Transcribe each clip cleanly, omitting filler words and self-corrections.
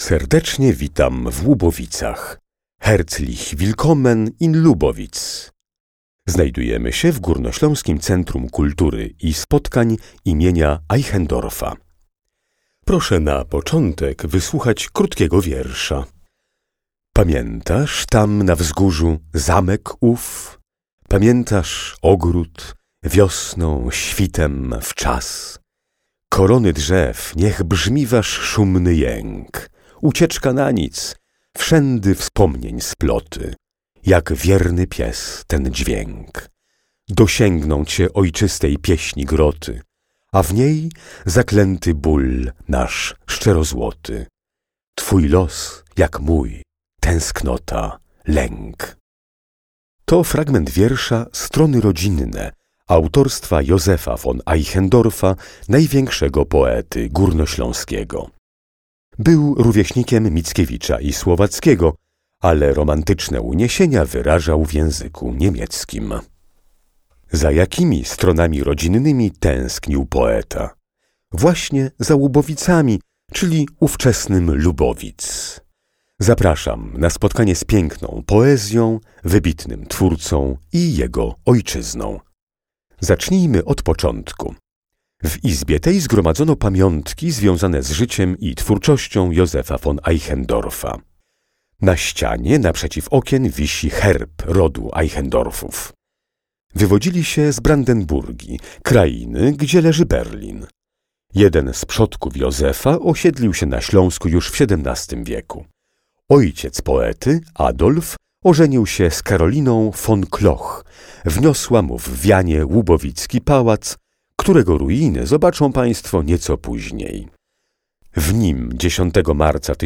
Serdecznie witam w Łubowicach. Herzlich willkommen in Lubowitz. Znajdujemy się w Górnośląskim Centrum Kultury i Spotkań imienia Eichendorffa. Proszę na początek wysłuchać krótkiego wiersza. Pamiętasz tam na wzgórzu zamek ów? Pamiętasz ogród wiosną, świtem w czas? Korony drzew, niech brzmi wasz szumny jęk. Ucieczka na nic, wszędy wspomnień sploty. Jak wierny pies ten dźwięk. Dosięgną cię ojczystej pieśni groty, a w niej zaklęty ból nasz szczerozłoty. Twój los, jak mój, tęsknota, lęk. To fragment wiersza Strony rodzinne, autorstwa Józefa von Eichendorffa, największego poety górnośląskiego. Był rówieśnikiem Mickiewicza i Słowackiego, ale romantyczne uniesienia wyrażał w języku niemieckim. Za jakimi stronami rodzinnymi tęsknił poeta? Właśnie za Łubowicami, czyli ówczesnym Lubowic. Zapraszam na spotkanie z piękną poezją, wybitnym twórcą i jego ojczyzną. Zacznijmy od początku. W izbie tej zgromadzono pamiątki związane z życiem i twórczością Józefa von Eichendorffa. Na ścianie naprzeciw okien wisi herb rodu Eichendorffów. Wywodzili się z Brandenburgii, krainy, gdzie leży Berlin. Jeden z przodków Józefa osiedlił się na Śląsku już w XVII wieku. Ojciec poety, Adolf, ożenił się z Karoliną von Kloch. Wniosła mu w wianie łubowicki pałac, którego ruiny zobaczą państwo nieco później. W nim 10 marca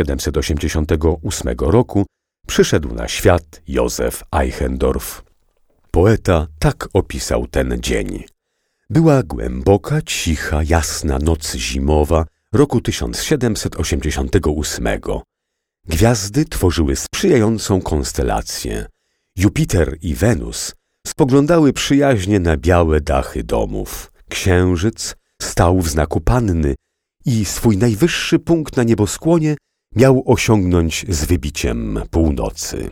1788 roku przyszedł na świat Józef Eichendorff. Poeta tak opisał ten dzień. Była głęboka, cicha, jasna noc zimowa roku 1788. Gwiazdy tworzyły sprzyjającą konstelację. Jupiter i Wenus spoglądały przyjaźnie na białe dachy domów. Księżyc stał w znaku Panny i swój najwyższy punkt na nieboskłonie miał osiągnąć z wybiciem północy.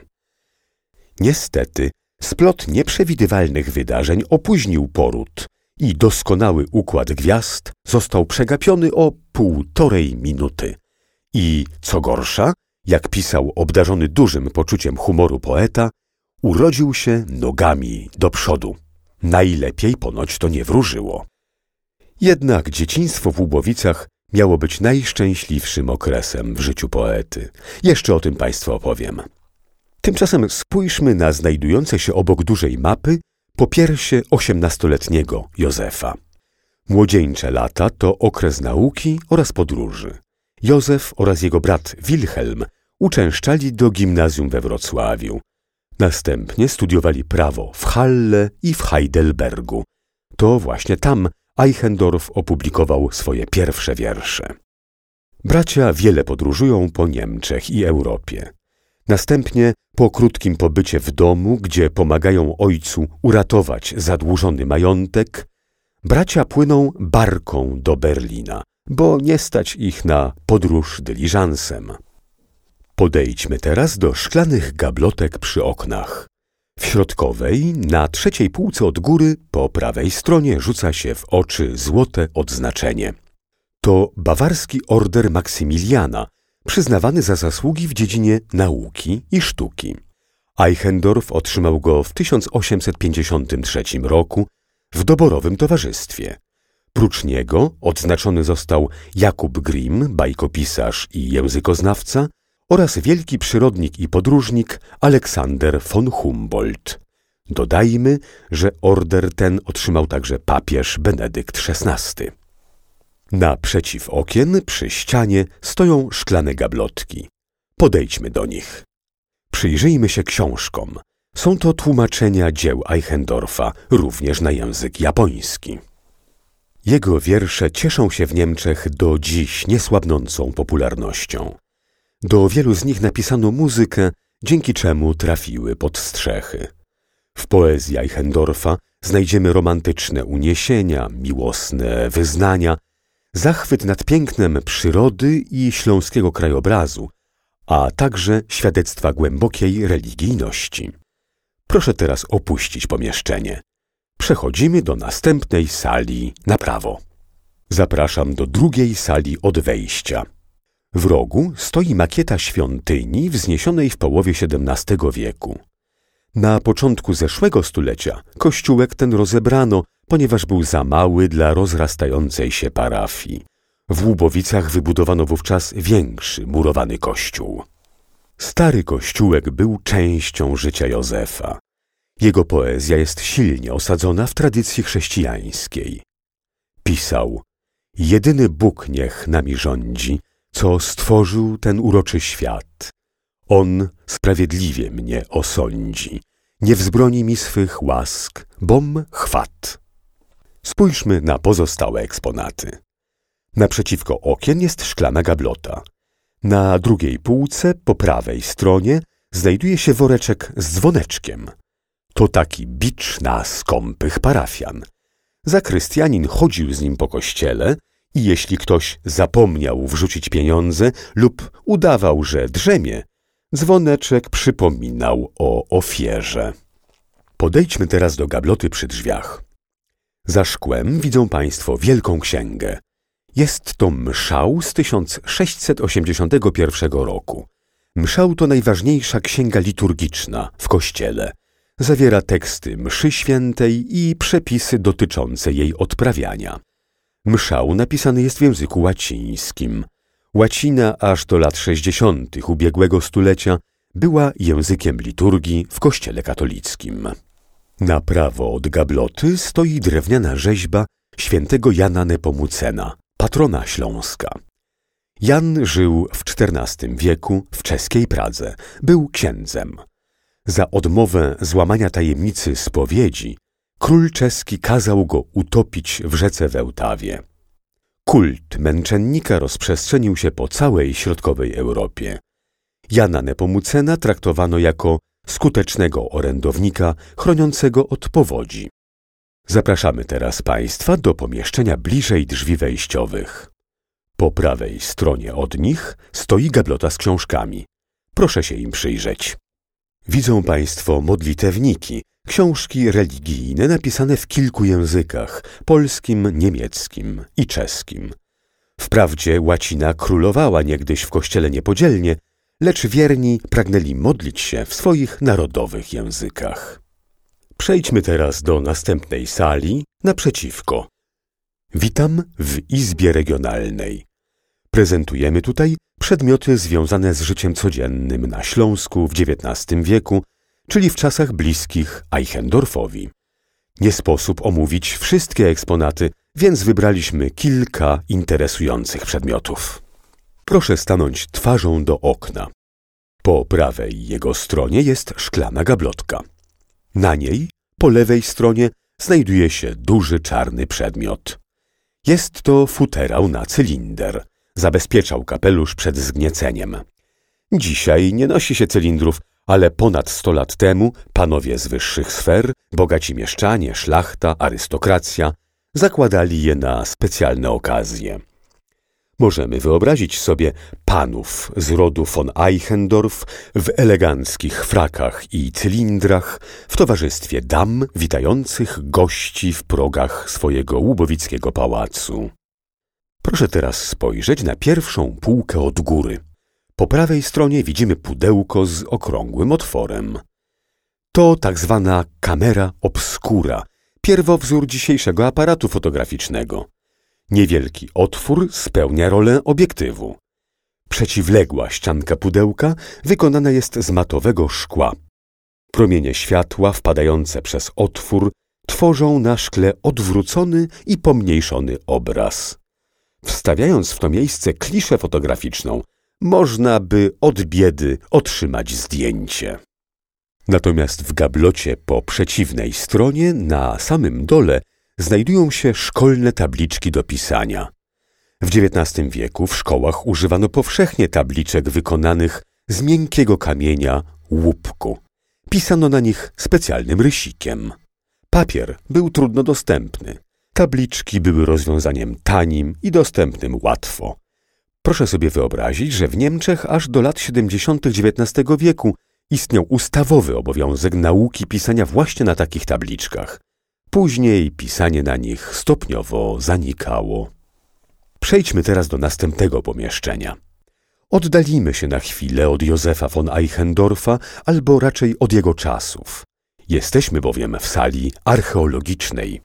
Niestety, splot nieprzewidywalnych wydarzeń opóźnił poród i doskonały układ gwiazd został przegapiony o 1,5 minuty. I, co gorsza, jak pisał obdarzony dużym poczuciem humoru poeta, urodził się nogami do przodu. Najlepiej ponoć to nie wróżyło. Jednak dzieciństwo w Łubowicach miało być najszczęśliwszym okresem w życiu poety. Jeszcze o tym państwu opowiem. Tymczasem spójrzmy na znajdujące się obok dużej mapy popiersie 18-letniego Józefa. Młodzieńcze lata to okres nauki oraz podróży. Józef oraz jego brat Wilhelm uczęszczali do gimnazjum we Wrocławiu. Następnie studiowali prawo w Halle i w Heidelbergu. To właśnie tam Eichendorff opublikował swoje pierwsze wiersze. Bracia wiele podróżują po Niemczech i Europie. Następnie, po krótkim pobycie w domu, gdzie pomagają ojcu uratować zadłużony majątek, bracia płyną barką do Berlina, bo nie stać ich na podróż dyliżansem. Podejdźmy teraz do szklanych gablotek przy oknach. W środkowej, na trzeciej półce od góry, po prawej stronie rzuca się w oczy złote odznaczenie. To bawarski order Maksymiliana, przyznawany za zasługi w dziedzinie nauki i sztuki. Eichendorff otrzymał go w 1853 roku w doborowym towarzystwie. Prócz niego odznaczony został Jakub Grimm, bajkopisarz i językoznawca, oraz wielki przyrodnik i podróżnik Aleksander von Humboldt. Dodajmy, że order ten otrzymał także papież Benedykt XVI. Naprzeciw okien, przy ścianie, stoją szklane gablotki. Podejdźmy do nich. Przyjrzyjmy się książkom. Są to tłumaczenia dzieł Eichendorffa, również na język japoński. Jego wiersze cieszą się w Niemczech do dziś niesłabnącą popularnością. Do wielu z nich napisano muzykę, dzięki czemu trafiły pod strzechy. W poezji Eichendorffa znajdziemy romantyczne uniesienia, miłosne wyznania, zachwyt nad pięknem przyrody i śląskiego krajobrazu, a także świadectwa głębokiej religijności. Proszę teraz opuścić pomieszczenie. Przechodzimy do następnej sali na prawo. Zapraszam do drugiej sali od wejścia. W rogu stoi makieta świątyni wzniesionej w połowie XVII wieku. Na początku zeszłego stulecia kościółek ten rozebrano, ponieważ był za mały dla rozrastającej się parafii. W Łubowicach wybudowano wówczas większy murowany kościół. Stary kościółek był częścią życia Józefa. Jego poezja jest silnie osadzona w tradycji chrześcijańskiej. Pisał: jedyny Bóg niech nami rządzi, co stworzył ten uroczy świat. On sprawiedliwie mnie osądzi, nie wzbroni mi swych łask, bom chwat. Spójrzmy na pozostałe eksponaty. Naprzeciwko okien jest szklana gablota. Na drugiej półce, po prawej stronie, znajduje się woreczek z dzwoneczkiem. To taki bicz na skąpych parafian. Zakrystianin chodził z nim po kościele i jeśli ktoś zapomniał wrzucić pieniądze lub udawał, że drzemie, dzwoneczek przypominał o ofierze. Podejdźmy teraz do gabloty przy drzwiach. Za szkłem widzą Państwo wielką księgę. Jest to mszał z 1681 roku. Mszał to najważniejsza księga liturgiczna w kościele. Zawiera teksty mszy świętej i przepisy dotyczące jej odprawiania. Mszał napisany jest w języku łacińskim. Łacina aż do lat 60. ubiegłego stulecia była językiem liturgii w kościele katolickim. Na prawo od gabloty stoi drewniana rzeźba świętego Jana Nepomucena, patrona Śląska. Jan żył w XIV wieku w czeskiej Pradze. Był księdzem. Za odmowę złamania tajemnicy spowiedzi król czeski kazał go utopić w rzece Wełtawie. Kult męczennika rozprzestrzenił się po całej środkowej Europie. Jana Nepomucena traktowano jako skutecznego orędownika chroniącego od powodzi. Zapraszamy teraz Państwa do pomieszczenia bliżej drzwi wejściowych. Po prawej stronie od nich stoi gablota z książkami. Proszę się im przyjrzeć. Widzą Państwo modlitewniki, książki religijne napisane w kilku językach – polskim, niemieckim i czeskim. Wprawdzie łacina królowała niegdyś w kościele niepodzielnie, lecz wierni pragnęli modlić się w swoich narodowych językach. Przejdźmy teraz do następnej sali naprzeciwko. Witam w Izbie Regionalnej. Prezentujemy tutaj przedmioty związane z życiem codziennym na Śląsku w XIX wieku, czyli w czasach bliskich Eichendorfowi. Nie sposób omówić wszystkie eksponaty, więc wybraliśmy kilka interesujących przedmiotów. Proszę stanąć twarzą do okna. Po prawej jego stronie jest szklana gablotka. Na niej, po lewej stronie, znajduje się duży czarny przedmiot. Jest to futerał na cylinder. Zabezpieczał kapelusz przed zgnieceniem. Dzisiaj nie nosi się cylindrów, ale ponad 100 lat temu panowie z wyższych sfer, bogaci mieszczanie, szlachta, arystokracja zakładali je na specjalne okazje. Możemy wyobrazić sobie panów z rodu von Eichendorff w eleganckich frakach i cylindrach w towarzystwie dam witających gości w progach swojego łubowickiego pałacu. Proszę teraz spojrzeć na pierwszą półkę od góry. Po prawej stronie widzimy pudełko z okrągłym otworem. To tak zwana kamera obscura, pierwowzór dzisiejszego aparatu fotograficznego. Niewielki otwór spełnia rolę obiektywu. Przeciwległa ścianka pudełka wykonana jest z matowego szkła. Promienie światła wpadające przez otwór tworzą na szkle odwrócony i pomniejszony obraz. Wstawiając w to miejsce kliszę fotograficzną, można by od biedy otrzymać zdjęcie. Natomiast w gablocie po przeciwnej stronie, na samym dole, znajdują się szkolne tabliczki do pisania. W XIX wieku w szkołach używano powszechnie tabliczek wykonanych z miękkiego kamienia łupku. Pisano na nich specjalnym rysikiem. Papier był trudno dostępny. Tabliczki były rozwiązaniem tanim i dostępnym łatwo. Proszę sobie wyobrazić, że w Niemczech aż do lat 70. XIX wieku istniał ustawowy obowiązek nauki pisania właśnie na takich tabliczkach. Później pisanie na nich stopniowo zanikało. Przejdźmy teraz do następnego pomieszczenia. Oddalimy się na chwilę od Józefa von Eichendorffa, albo raczej od jego czasów. Jesteśmy bowiem w sali archeologicznej.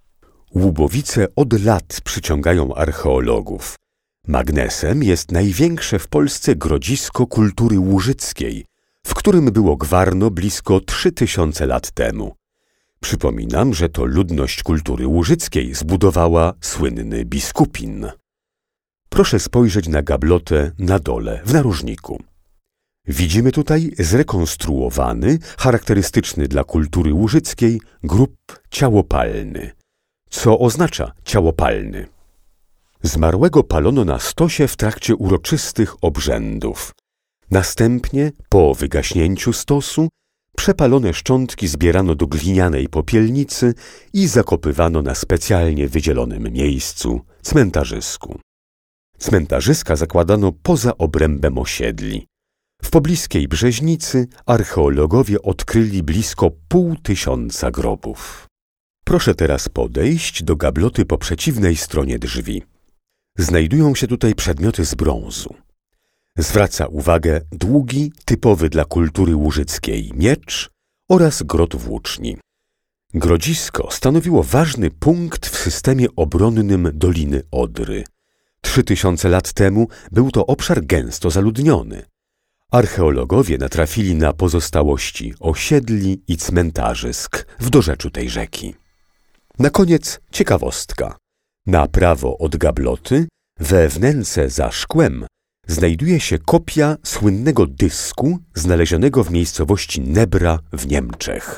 Łubowice od lat przyciągają archeologów. Magnesem jest największe w Polsce grodzisko kultury łużyckiej, w którym było gwarno blisko 3000 lat temu. Przypominam, że to ludność kultury łużyckiej zbudowała słynny biskupin. Proszę spojrzeć na gablotę na dole, w narożniku. Widzimy tutaj zrekonstruowany, charakterystyczny dla kultury łużyckiej grób ciałopalny. Co oznacza ciałopalny? Zmarłego palono na stosie w trakcie uroczystych obrzędów. Następnie, po wygaśnięciu stosu, przepalone szczątki zbierano do glinianej popielnicy i zakopywano na specjalnie wydzielonym miejscu, cmentarzysku. Cmentarzyska zakładano poza obrębem osiedli. W pobliskiej Brzeźnicy archeologowie odkryli blisko 500 grobów. Proszę teraz podejść do gabloty po przeciwnej stronie drzwi. Znajdują się tutaj przedmioty z brązu. Zwraca uwagę długi, typowy dla kultury łużyckiej miecz oraz grot włóczni. Grodzisko stanowiło ważny punkt w systemie obronnym Doliny Odry. 3000 lat temu był to obszar gęsto zaludniony. Archeologowie natrafili na pozostałości osiedli i cmentarzysk w dorzeczu tej rzeki. Na koniec ciekawostka. Na prawo od gabloty, we wnęce za szkłem, znajduje się kopia słynnego dysku znalezionego w miejscowości Nebra w Niemczech.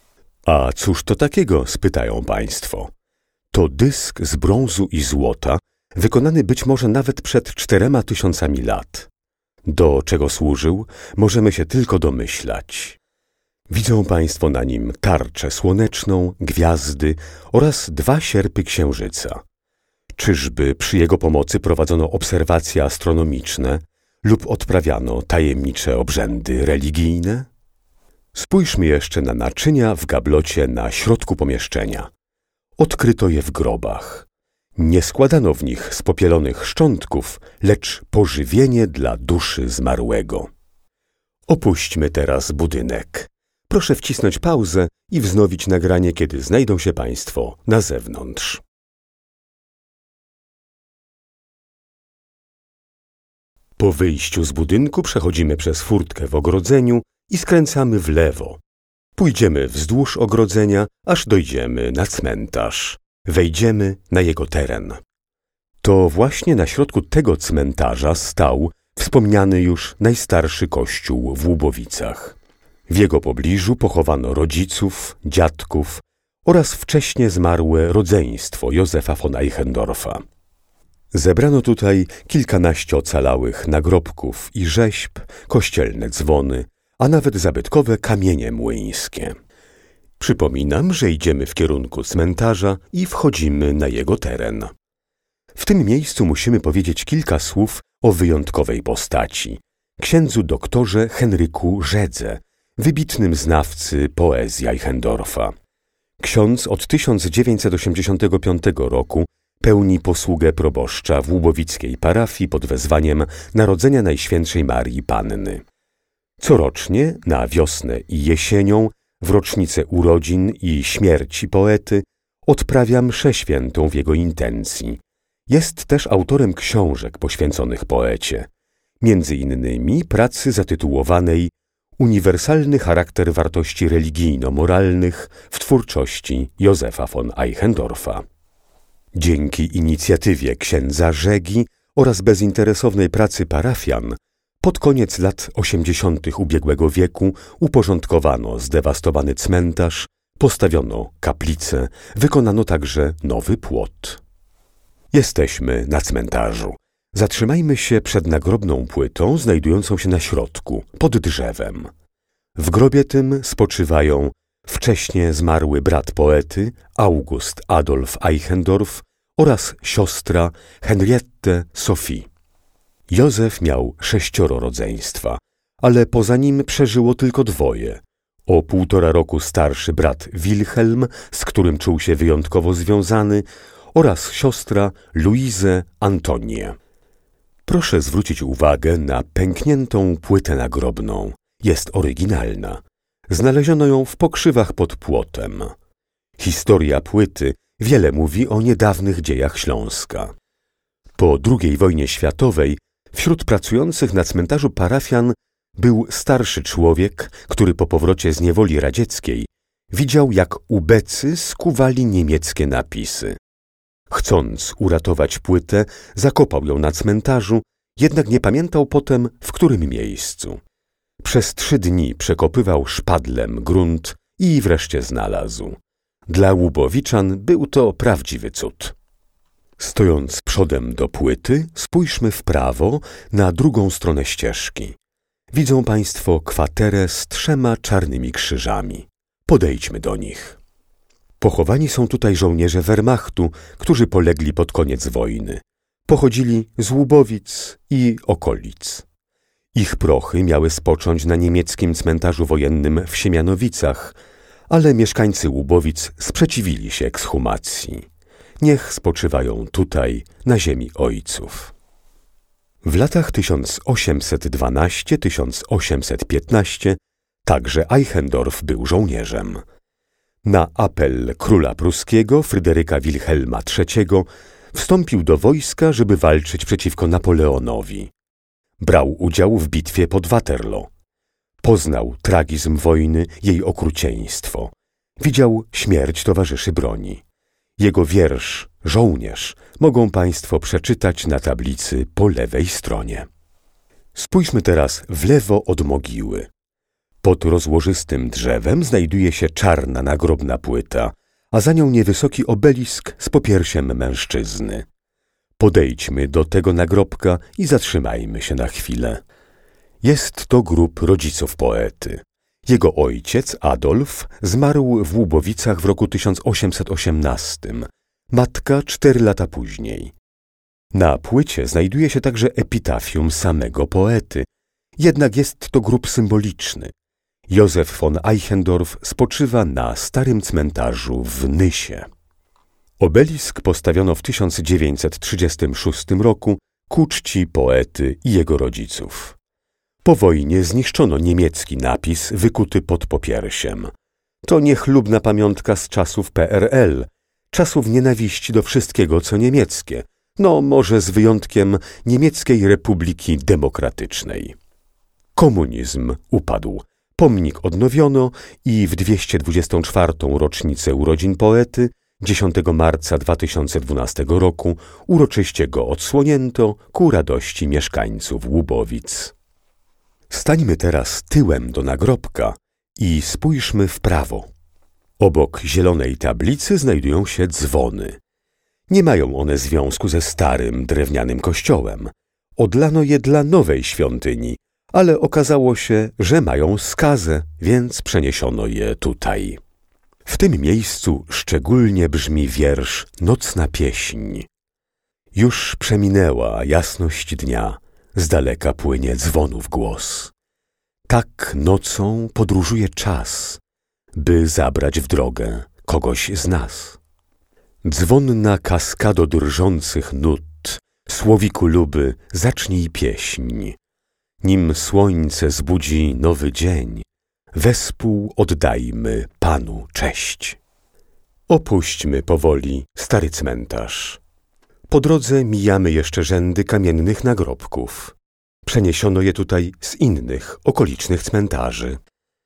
A cóż to takiego, spytają państwo. To dysk z brązu i złota, wykonany być może nawet przed 4000 lat. Do czego służył, możemy się tylko domyślać. Widzą państwo na nim tarczę słoneczną, gwiazdy oraz 2 sierpy księżyca. Czyżby przy jego pomocy prowadzono obserwacje astronomiczne lub odprawiano tajemnicze obrzędy religijne? Spójrzmy jeszcze na naczynia w gablocie na środku pomieszczenia. Odkryto je w grobach. Nie składano w nich spopielonych szczątków, lecz pożywienie dla duszy zmarłego. Opuśćmy teraz budynek. Proszę wcisnąć pauzę i wznowić nagranie, kiedy znajdą się państwo na zewnątrz. Po wyjściu z budynku przechodzimy przez furtkę w ogrodzeniu i skręcamy w lewo. Pójdziemy wzdłuż ogrodzenia, aż dojdziemy na cmentarz. Wejdziemy na jego teren. To właśnie na środku tego cmentarza stał wspomniany już najstarszy kościół w Łubowicach. W jego pobliżu pochowano rodziców, dziadków oraz wcześnie zmarłe rodzeństwo Józefa von Eichendorffa. Zebrano tutaj kilkanaście ocalałych nagrobków i rzeźb, kościelne dzwony, a nawet zabytkowe kamienie młyńskie. Przypominam, że idziemy w kierunku cmentarza i wchodzimy na jego teren. W tym miejscu musimy powiedzieć kilka słów o wyjątkowej postaci, księdzu doktorze Henryku Rzedze, wybitnym znawcy poezji Eichendorffa. Ksiądz od 1985 roku pełni posługę proboszcza w łubowickiej parafii pod wezwaniem Narodzenia Najświętszej Marii Panny. Corocznie, na wiosnę i jesienią, w rocznicę urodzin i śmierci poety, odprawia mszę świętą w jego intencji. Jest też autorem książek poświęconych poecie, między innymi pracy zatytułowanej Uniwersalny charakter wartości religijno-moralnych w twórczości Józefa von Eichendorffa. Dzięki inicjatywie księdza Rzegi oraz bezinteresownej pracy parafian pod koniec lat 80. ubiegłego wieku uporządkowano zdewastowany cmentarz, postawiono kaplicę, wykonano także nowy płot. Jesteśmy na cmentarzu. Zatrzymajmy się przed nagrobną płytą znajdującą się na środku, pod drzewem. W grobie tym spoczywają wcześnie zmarły brat poety August Adolf Eichendorff oraz siostra Henriette Sophie. Józef miał 6 rodzeństwa, ale poza nim przeżyło tylko 2. O 1,5 roku starszy brat Wilhelm, z którym czuł się wyjątkowo związany, oraz siostra Luizę Antonię. Proszę zwrócić uwagę na pękniętą płytę nagrobną. Jest oryginalna. Znaleziono ją w pokrzywach pod płotem. Historia płyty wiele mówi o niedawnych dziejach Śląska. Po II wojnie światowej wśród pracujących na cmentarzu parafian był starszy człowiek, który po powrocie z niewoli radzieckiej widział, jak ubecy skuwali niemieckie napisy. Chcąc uratować płytę, zakopał ją na cmentarzu, jednak nie pamiętał potem, w którym miejscu. Przez 3 dni przekopywał szpadlem grunt i wreszcie znalazł. Dla Łubowiczan był to prawdziwy cud. Stojąc przodem do płyty, spójrzmy w prawo na drugą stronę ścieżki. Widzą Państwo kwaterę z 3 czarnymi krzyżami. Podejdźmy do nich. Pochowani są tutaj żołnierze Wehrmachtu, którzy polegli pod koniec wojny. Pochodzili z Łubowic i okolic. Ich prochy miały spocząć na niemieckim cmentarzu wojennym w Siemianowicach, ale mieszkańcy Łubowic sprzeciwili się ekshumacji. Niech spoczywają tutaj, na ziemi ojców. W latach 1812–1815 także Eichendorff był żołnierzem. Na apel króla pruskiego Fryderyka Wilhelma III wstąpił do wojska, żeby walczyć przeciwko Napoleonowi. Brał udział w bitwie pod Waterloo. Poznał tragizm wojny, jej okrucieństwo. Widział śmierć towarzyszy broni. Jego wiersz „Żołnierz” mogą Państwo przeczytać na tablicy po lewej stronie. Spójrzmy teraz w lewo od mogiły. Pod rozłożystym drzewem znajduje się czarna nagrobna płyta, a za nią niewysoki obelisk z popiersiem mężczyzny. Podejdźmy do tego nagrobka i zatrzymajmy się na chwilę. Jest to grób rodziców poety. Jego ojciec, Adolf, zmarł w Łubowicach w roku 1818, matka 4 lata później. Na płycie znajduje się także epitafium samego poety, jednak jest to grób symboliczny. Józef von Eichendorff spoczywa na starym cmentarzu w Nysie. Obelisk postawiono w 1936 roku ku czci poety i jego rodziców. Po wojnie zniszczono niemiecki napis wykuty pod popiersiem. To niechlubna pamiątka z czasów PRL, czasów nienawiści do wszystkiego, co niemieckie, no może z wyjątkiem Niemieckiej Republiki Demokratycznej. Komunizm upadł. Pomnik odnowiono i w 224. rocznicę urodzin poety 10 marca 2012 roku uroczyście go odsłonięto ku radości mieszkańców Łubowic. Stańmy teraz tyłem do nagrobka i spójrzmy w prawo. Obok zielonej tablicy znajdują się dzwony. Nie mają one związku ze starym, drewnianym kościołem. Odlano je dla nowej świątyni, ale okazało się, że mają skazę, więc przeniesiono je tutaj. W tym miejscu szczególnie brzmi wiersz Nocna pieśń. Już przeminęła jasność dnia, z daleka płynie dzwonów głos. Tak nocą podróżuje czas, by zabrać w drogę kogoś z nas. Dzwonna kaskado drżących nut, słowiku luby, zacznij pieśń. Nim słońce zbudzi nowy dzień, wespół oddajmy Panu cześć. Opuśćmy powoli stary cmentarz. Po drodze mijamy jeszcze rzędy kamiennych nagrobków. Przeniesiono je tutaj z innych, okolicznych cmentarzy.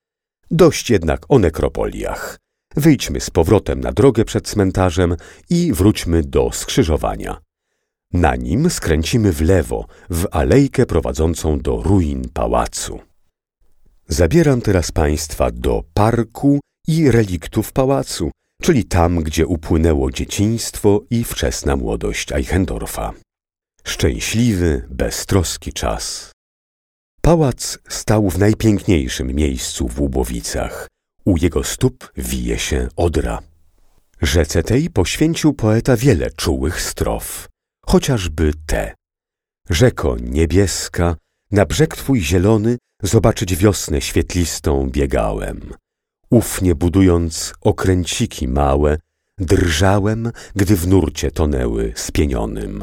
Dość jednak o nekropoliach. Wyjdźmy z powrotem na drogę przed cmentarzem i wróćmy do skrzyżowania. Na nim skręcimy w lewo, w alejkę prowadzącą do ruin pałacu. Zabieram teraz Państwa do parku i reliktów pałacu, czyli tam, gdzie upłynęło dzieciństwo i wczesna młodość Eichendorffa. Szczęśliwy, beztroski czas. Pałac stał w najpiękniejszym miejscu w Łubowicach, U jego stóp wije się Odra. Rzece tej poświęcił poeta wiele czułych strof, chociażby te. Rzeko niebieska, na brzeg twój zielony zobaczyć wiosnę świetlistą biegałem. Ufnie budując okręciki małe, drżałem, gdy w nurcie tonęły spienionym.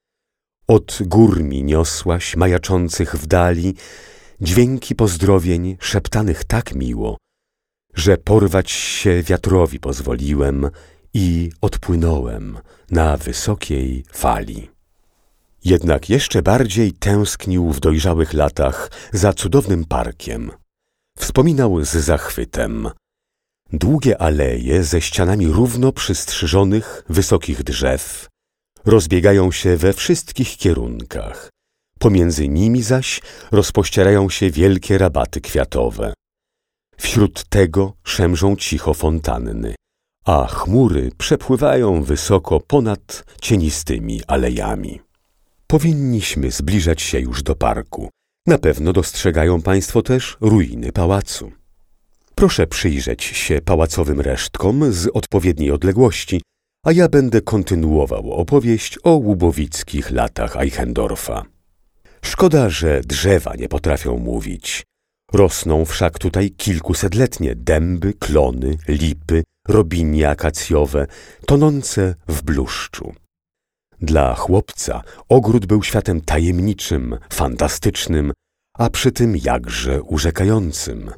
Od gór mi niosłaś, majaczących w dali, dźwięki pozdrowień szeptanych tak miło, że porwać się wiatrowi pozwoliłem i odpłynąłem na wysokiej fali. Jednak jeszcze bardziej tęsknił w dojrzałych latach za cudownym parkiem. Wspominał z zachwytem. Długie aleje ze ścianami równo przystrzyżonych, wysokich drzew rozbiegają się we wszystkich kierunkach. Pomiędzy nimi zaś rozpościerają się wielkie rabaty kwiatowe. Wśród tego szemrzą cicho fontanny, a chmury przepływają wysoko ponad cienistymi alejami. Powinniśmy zbliżać się już do parku. Na pewno dostrzegają państwo też ruiny pałacu. Proszę przyjrzeć się pałacowym resztkom z odpowiedniej odległości, a ja będę kontynuował opowieść o łubowickich latach Eichendorfa. Szkoda, że drzewa nie potrafią mówić. Rosną wszak tutaj kilkusetletnie dęby, klony, lipy, robinie akacjowe, tonące w bluszczu. Dla chłopca ogród był światem tajemniczym, fantastycznym, a przy tym jakże urzekającym.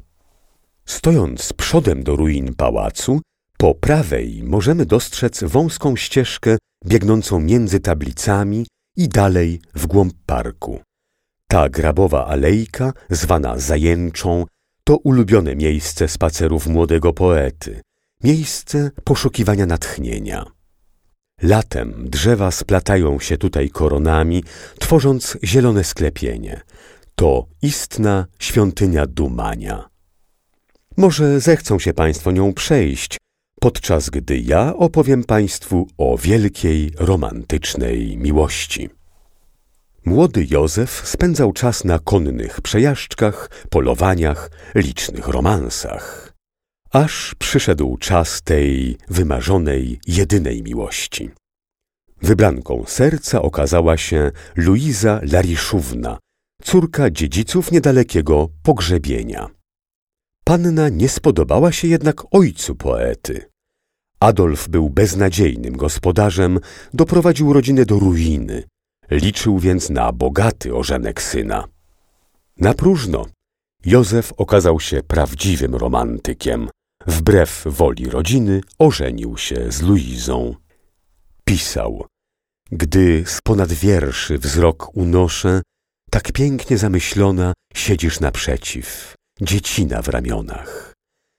Stojąc przodem do ruin pałacu, po prawej możemy dostrzec wąską ścieżkę biegnącą między tablicami i dalej w głąb parku. Ta grabowa alejka, zwana Zajęczą, to ulubione miejsce spacerów młodego poety, miejsce poszukiwania natchnienia. Latem drzewa splatają się tutaj koronami, tworząc zielone sklepienie. To istna świątynia dumania. Może zechcą się państwo nią przejść, podczas gdy ja opowiem państwu o wielkiej, romantycznej miłości. Młody Józef spędzał czas na konnych przejażdżkach, polowaniach, licznych romansach. Aż przyszedł czas tej wymarzonej, jedynej miłości. Wybranką serca okazała się Luiza Lariszówna, córka dziedziców niedalekiego Pogrzebienia. Panna nie spodobała się jednak ojcu poety. Adolf był beznadziejnym gospodarzem, doprowadził rodzinę do ruiny. Liczył więc na bogaty ożenek syna. Na próżno. Józef okazał się prawdziwym romantykiem. Wbrew woli rodziny ożenił się z Luizą. Pisał: gdy z ponad wierszy wzrok unoszę, tak pięknie zamyślona siedzisz naprzeciw, dziecina w ramionach.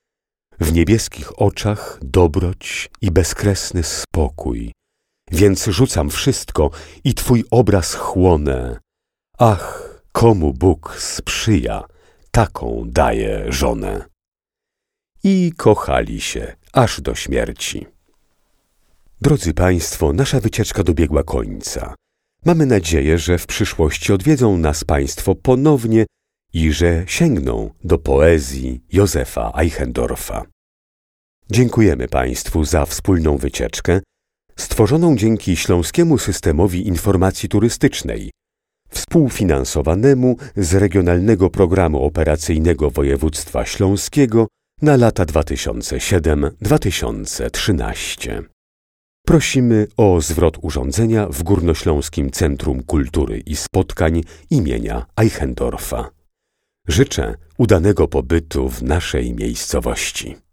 W niebieskich oczach dobroć i bezkresny spokój, więc rzucam wszystko i twój obraz chłonę. Ach, komu Bóg sprzyja, taką daje żonę. I kochali się aż do śmierci. Drodzy państwo, nasza wycieczka dobiegła końca. Mamy nadzieję, że w przyszłości odwiedzą nas państwo ponownie i że sięgną do poezji Józefa Eichendorfa. Dziękujemy państwu za wspólną wycieczkę, stworzoną dzięki Śląskiemu Systemowi Informacji Turystycznej, współfinansowanemu z Regionalnego Programu Operacyjnego Województwa Śląskiego na lata 2007-2013. Prosimy o zwrot urządzenia w Górnośląskim Centrum Kultury i Spotkań imienia Eichendorfa. Życzę udanego pobytu w naszej miejscowości.